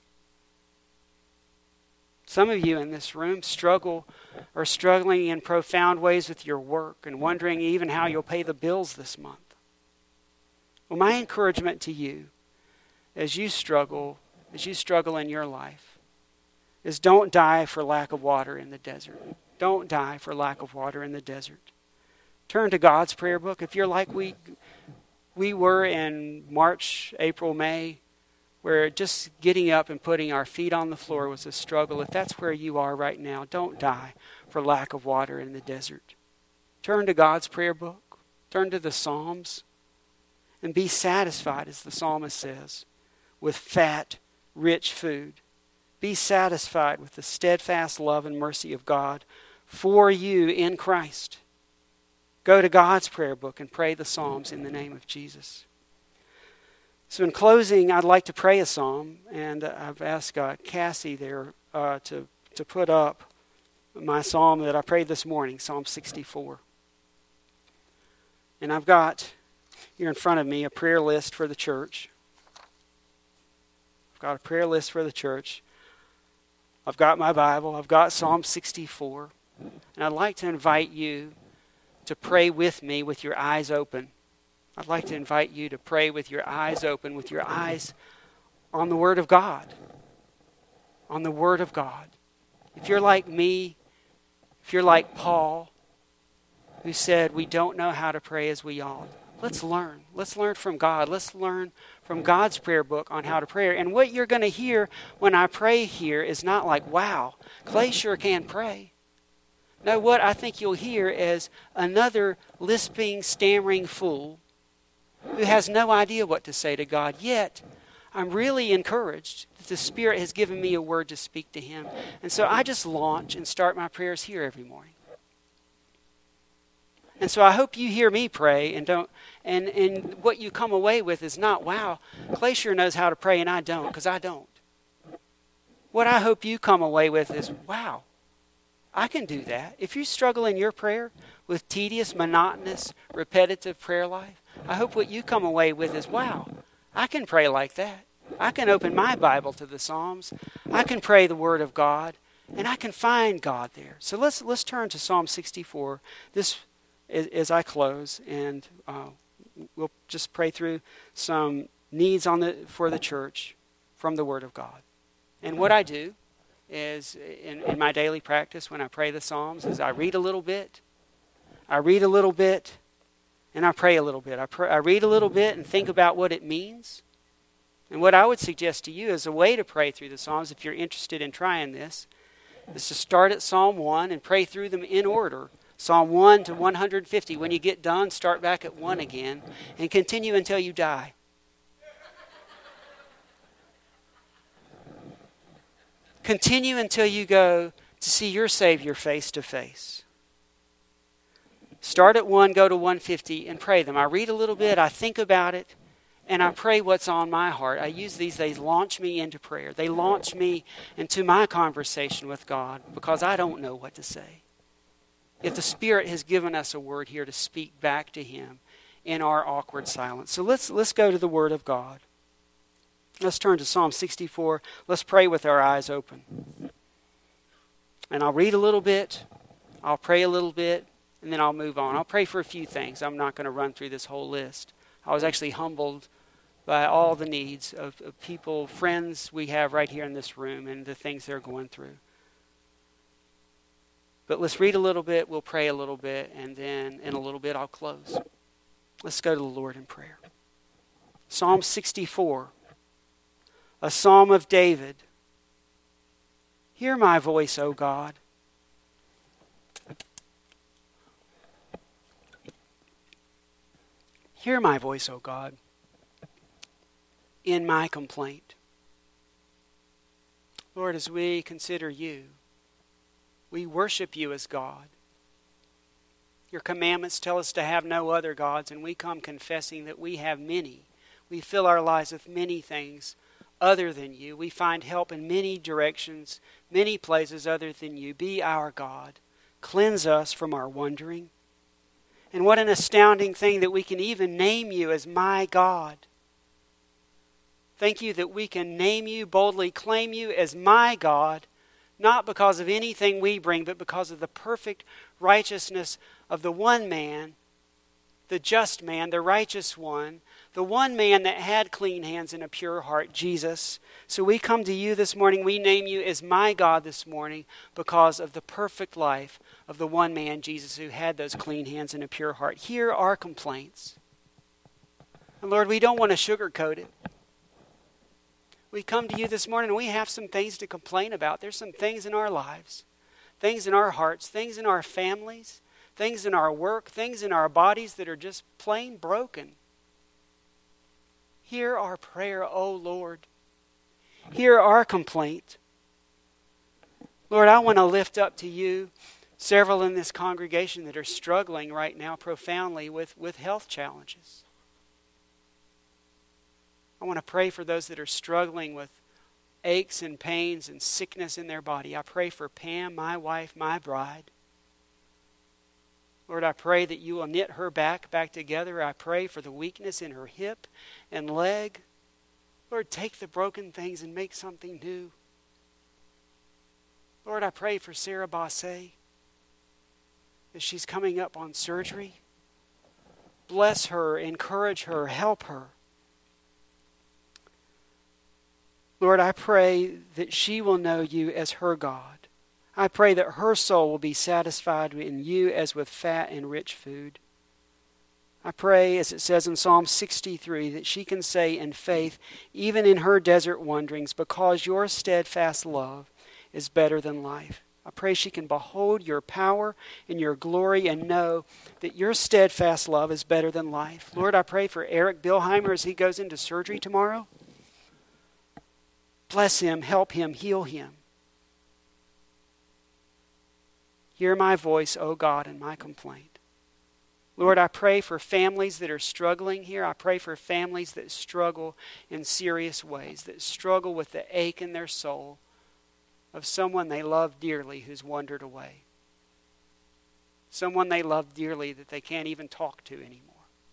Some of you in this room struggle or struggling in profound ways with your work and wondering even how you'll pay the bills this month. Well, my encouragement to you as you struggle, as you struggle in your life, is don't die for lack of water in the desert. Don't die for lack of water in the desert. Turn to God's prayer book. If you're like we we were in March, April, May, where just getting up and putting our feet on the floor was a struggle, if that's where you are right now, don't die for lack of water in the desert. Turn to God's prayer book. Turn to the Psalms. And be satisfied, as the psalmist says, with fat, rich food. Be satisfied with the steadfast love and mercy of God for you in Christ. Go to God's prayer book and pray the Psalms in the name of Jesus. So in closing, I'd like to pray a psalm, and I've asked uh, Cassie there uh, to, to put up my psalm that I prayed this morning, Psalm sixty-four. And I've got here in front of me a prayer list for the church. I've got a prayer list for the church. I've got my Bible. I've got Psalm sixty-four. And I'd like to invite you to pray with me with your eyes open. I'd like to invite you to pray with your eyes open, with your eyes on the Word of God. On the Word of God. If you're like me, if you're like Paul, who said we don't know how to pray as we ought, let's learn. Let's learn from God. Let's learn from God's prayer book on how to pray. And what you're going to hear when I pray here is not like, wow, Clay sure can pray. No, what I think you'll hear is another lisping, stammering fool who has no idea what to say to God. Yet, I'm really encouraged that the Spirit has given me a word to speak to Him. And so I just launch and start my prayers here every morning. And so I hope you hear me pray and don't, and, and what you come away with is not, wow, Clay sure knows how to pray and I don't, because I don't. What I hope you come away with is, wow, I can do that. If you struggle in your prayer with tedious, monotonous, repetitive prayer life, I hope what you come away with is, wow, I can pray like that. I can open my Bible to the Psalms. I can pray the Word of God, and I can find God there. So let's let's turn to Psalm sixty-four. This as I close, and uh, we'll just pray through some needs on the for the church from the Word of God. And what I do is, in, in my daily practice when I pray the Psalms, is I read a little bit, I read a little bit, and I pray a little bit. I, pray, I read a little bit and think about what it means. And what I would suggest to you is a way to pray through the Psalms, if you're interested in trying this, is to start at Psalm one and pray through them in order. Psalm one to one hundred fifty. When you get done, start back at one again and continue until you die. Continue until you go to see your Savior face to face. Start at one, go to one fifty, and pray them. I read a little bit, I think about it, and I pray what's on my heart. I use these, they launch me into prayer. They launch me into my conversation with God because I don't know what to say. If the Spirit has given us a word here to speak back to Him in our awkward silence. So let's let's go to the Word of God. Let's turn to Psalm sixty-four. Let's pray with our eyes open. And I'll read a little bit, I'll pray a little bit, and then I'll move on. I'll pray for a few things. I'm not going to run through this whole list. I was actually humbled by all the needs of, of people, friends we have right here in this room and the things they're going through. But let's read a little bit, we'll pray a little bit, and then in a little bit I'll close. Let's go to the Lord in prayer. Psalm sixty-four, a psalm of David. Hear my voice, O God. Hear my voice, O God, in my complaint. Lord, as we consider you, we worship you as God. Your commandments tell us to have no other gods, and we come confessing that we have many. We fill our lives with many things other than you. We find help in many directions, many places other than you. Be our God. Cleanse us from our wandering. And what an astounding thing that we can even name you as my God. Thank you that we can name you, boldly claim you as my God, not because of anything we bring, but because of the perfect righteousness of the one man, the just man, the righteous one, the one man that had clean hands and a pure heart, Jesus. So we come to you this morning. We name you as my God this morning because of the perfect life of the one man, Jesus, who had those clean hands and a pure heart. Hear our complaints. And Lord, we don't want to sugarcoat it. We come to you this morning and we have some things to complain about. There's some things in our lives, things in our hearts, things in our families, things in our work, things in our bodies that are just plain broken. Hear our prayer, O Lord. Hear our complaint. Lord, I want to lift up to you several in this congregation that are struggling right now profoundly with, with health challenges. I want to pray for those that are struggling with aches and pains and sickness in their body. I pray for Pam, my wife, my bride. Lord, I pray that you will knit her back back together. I pray for the weakness in her hip and leg. Lord, take the broken things and make something new. Lord, I pray for Sarah Basse as she's coming up on surgery. Bless her, encourage her, help her. Lord, I pray that she will know you as her God. I pray that her soul will be satisfied in you as with fat and rich food. I pray, as it says in Psalm sixty-three, that she can say in faith, even in her desert wanderings, because your steadfast love is better than life. I pray she can behold your power and your glory and know that your steadfast love is better than life. Lord, I pray for Eric Bilheimer as he goes into surgery tomorrow. Bless him, help him, heal him. Hear my voice, O God, in my complaint. Lord, I pray for families that are struggling here. I pray for families that struggle in serious ways, that struggle with the ache in their soul of someone they love dearly who's wandered away. Someone they love dearly that they can't even talk to anymore.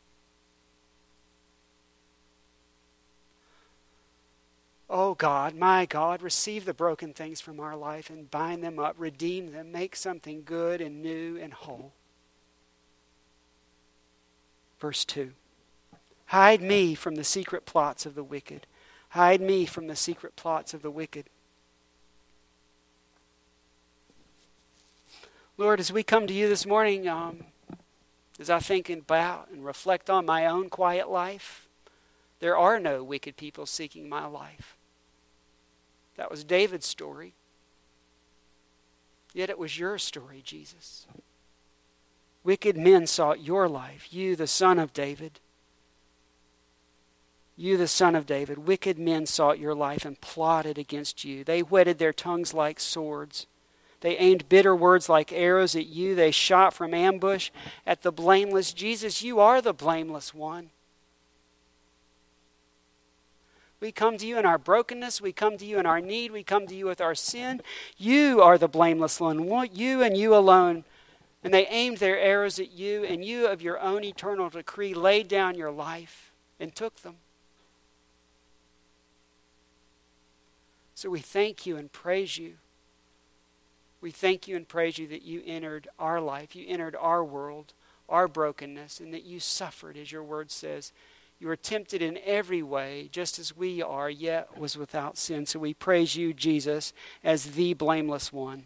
Oh God, my God, receive the broken things from our life and bind them up, redeem them, make something good and new and whole. Verse two. Hide me from the secret plots of the wicked. Hide me from the secret plots of the wicked. Lord, as we come to you this morning, um, as I think about and reflect on my own quiet life, there are no wicked people seeking my life. That was David's story. Yet it was your story, Jesus. Wicked men sought your life. You, the son of David. You, the son of David. Wicked men sought your life and plotted against you. They whetted their tongues like swords. They aimed bitter words like arrows at you. They shot from ambush at the blameless. Jesus, you are the blameless one. We come to you in our brokenness. We come to you in our need. We come to you with our sin. You are the blameless one. You and you alone. And they aimed their arrows at you, and you of your own eternal decree laid down your life and took them. So we thank you and praise you. We thank you and praise you that you entered our life. You entered our world, our brokenness, and that you suffered, as your word says. You were tempted in every way, just as we are, yet was without sin. So we praise you, Jesus, as the blameless one.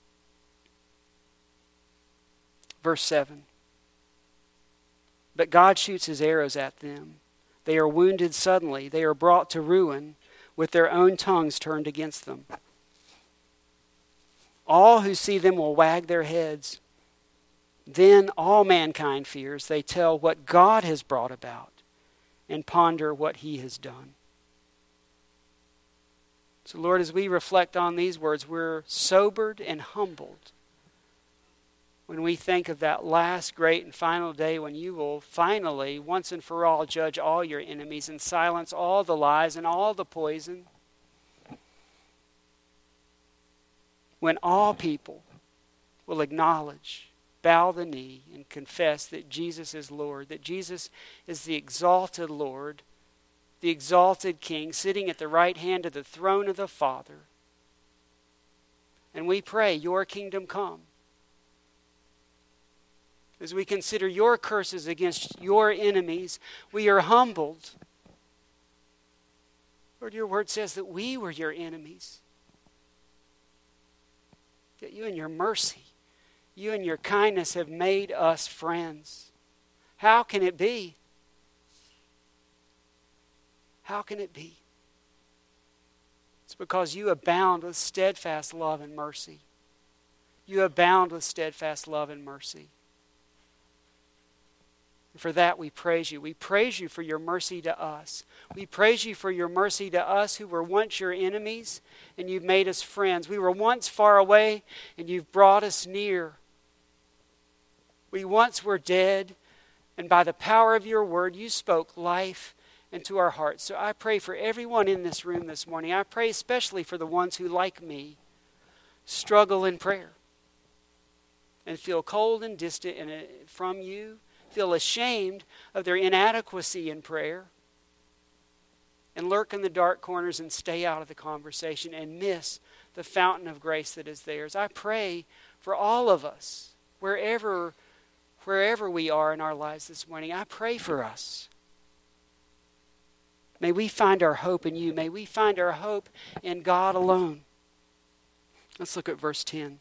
Verse seven. But God shoots his arrows at them. They are wounded suddenly. They are brought to ruin with their own tongues turned against them. All who see them will wag their heads. Then all mankind fears. They tell what God has brought about and ponder what he has done. So Lord, as we reflect on these words, we're sobered and humbled when we think of that last great and final day when you will finally, once and for all, judge all your enemies and silence all the lies and all the poison. When all people will acknowledge, bow the knee, and confess that Jesus is Lord, that Jesus is the exalted Lord, the exalted King, sitting at the right hand of the throne of the Father. And we pray, your kingdom come. As we consider your curses against your enemies, we are humbled. Lord, your word says that we were your enemies. That you in your mercy, you in your kindness have made us friends. How can it be? How can it be? It's because you abound with steadfast love and mercy. You abound with steadfast love and mercy. And for that we praise you. We praise you for your mercy to us. We praise you for your mercy to us who were once your enemies, and you've made us friends. We were once far away, and you've brought us near. We once were dead, and by the power of your word, you spoke life into our hearts. So I pray for everyone in this room this morning. I pray especially for the ones who, like me, struggle in prayer and feel cold and distant from you, feel ashamed of their inadequacy in prayer, and lurk in the dark corners and stay out of the conversation and miss the fountain of grace that is theirs. I pray for all of us, wherever, wherever we are in our lives this morning. I pray for us. May we find our hope in you. May we find our hope in God alone. Let's look at verse ten.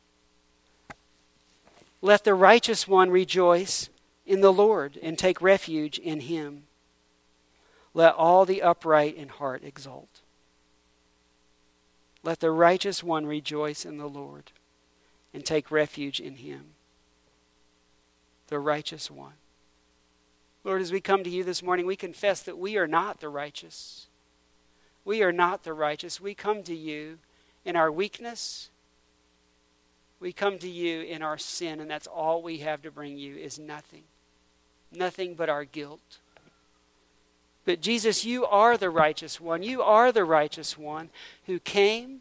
Let the righteous one rejoice in the Lord and take refuge in him. Let all the upright in heart exult. Let the righteous one rejoice in the Lord and take refuge in him. The righteous one. Lord, as we come to you this morning, we confess that we are not the righteous. We are not the righteous. We come to you in our weakness. We come to you in our sin, and that's all we have to bring you is nothing. Nothing but our guilt. But Jesus, you are the righteous one. You are the righteous one who came,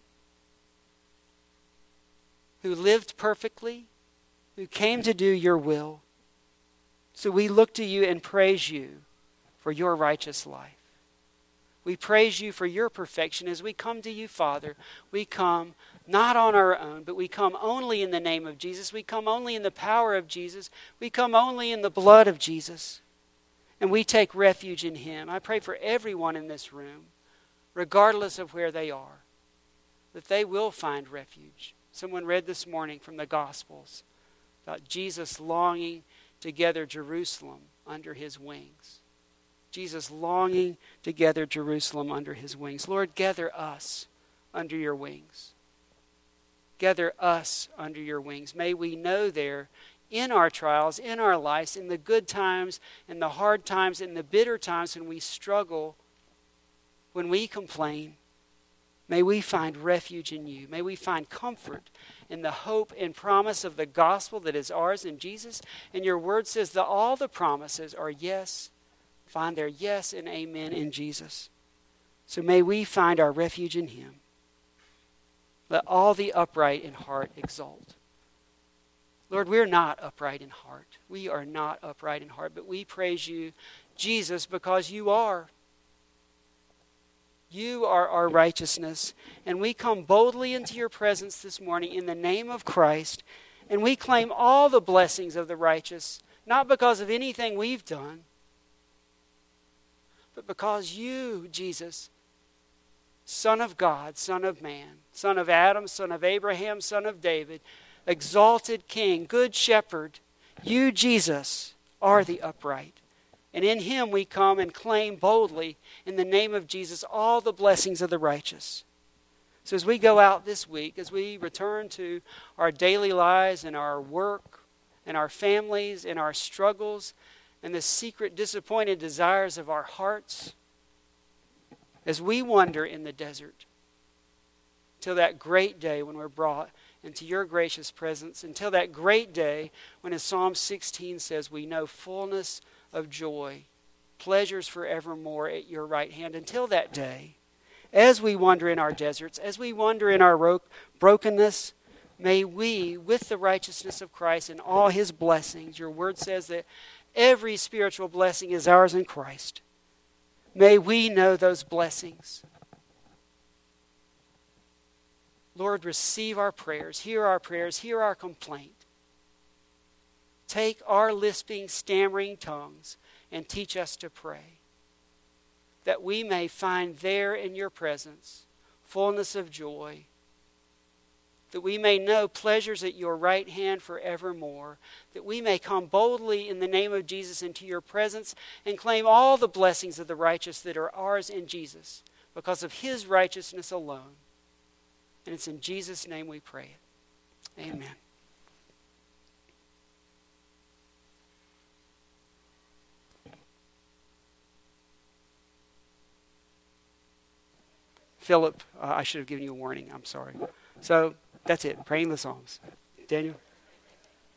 who lived perfectly, who came to do your will. So we look to you and praise you for your righteous life. We praise you for your perfection. As we come to you, Father, we come not on our own, but we come only in the name of Jesus. We come only in the power of Jesus. We come only in the blood of Jesus. And we take refuge in him. I pray for everyone in this room, regardless of where they are, that they will find refuge. Someone read this morning from the Gospels about Jesus longing to gather Jerusalem under his wings. Jesus longing to gather Jerusalem under his wings. Lord, gather us under your wings. Gather us under your wings. May we know there in our trials, in our lives, in the good times, in the hard times, in the bitter times when we struggle, when we complain, may we find refuge in you. May we find comfort in the hope and promise of the gospel that is ours in Jesus. And your word says that all the promises are yes. Find their yes and amen in Jesus. So may we find our refuge in him. Let all the upright in heart exult. Lord, we're not upright in heart. We are not upright in heart, but we praise you, Jesus, because you are. You are our righteousness, and we come boldly into your presence this morning in the name of Christ, and we claim all the blessings of the righteous, not because of anything we've done, but because you, Jesus, Son of God, Son of man, Son of Adam, Son of Abraham, Son of David, exalted King, Good Shepherd, you, Jesus, are the upright. And in him we come and claim boldly, in the name of Jesus, all the blessings of the righteous. So as we go out this week, as we return to our daily lives and our work and our families and our struggles and the secret disappointed desires of our hearts, as we wander in the desert till that great day when we're brought into your gracious presence, until that great day when, as Psalm sixteen says, we know fullness of joy, pleasures forevermore at your right hand. Until that day, as we wander in our deserts, as we wander in our ro- brokenness, may we, with the righteousness of Christ and all his blessings, your word says that every spiritual blessing is ours in Christ. May we know those blessings. Lord, receive our prayers, hear our prayers, hear our complaint. Take our lisping, stammering tongues and teach us to pray, that we may find there in your presence fullness of joy, that we may know pleasures at your right hand forevermore, that we may come boldly in the name of Jesus into your presence and claim all the blessings of the righteous that are ours in Jesus because of his righteousness alone. And it's in Jesus' name we pray it. Amen. Philip, uh, I should have given you a warning. I'm sorry. So that's it. Praying the Psalms. Daniel?